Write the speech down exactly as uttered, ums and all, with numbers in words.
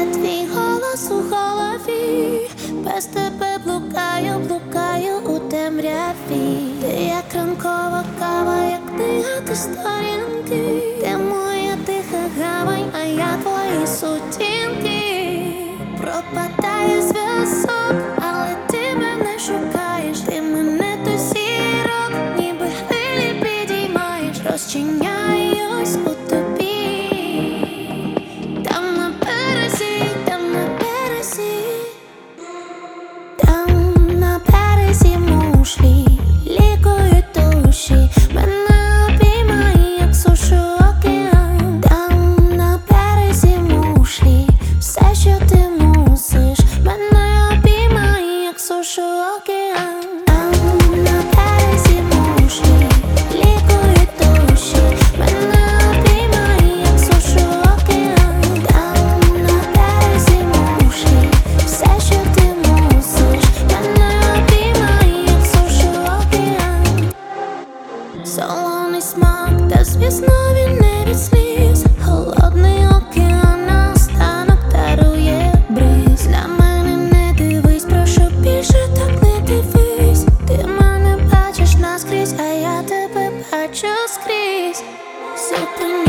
лише твій голос у голові. Без тебе блукаю, блукаю у темряві. Ти як ранкова кава, як книга, ти сторінки. Ти моя тиха гавань, а я твої сутінки. Пропадає зв'язок, але ти мене шукаєш. Ти мене до зірок, ніби хвилі підіймаєш. Розчиняюсь у тобі. Там на березі, там на березі, там на березі мушлі лікують душі. Мене обіймає, як сушу океан. Там на березі мушлі, все, що ти мусиш. Мене обіймає, як сушу океан. Там на березі мушлі лікують душі. Мене обіймає, як сушу океан. Там на березі мушлі, все, що ти мусиш. Мене обіймає, як сушу океан. Солоний смак, та звісно він не від сліз. Холодний океан наостанок дарує бриз. На мене не дивись, прошу більше так не дивись. Ти мене бачиш наскрізь, а я тебе бачу скрізь. Зупини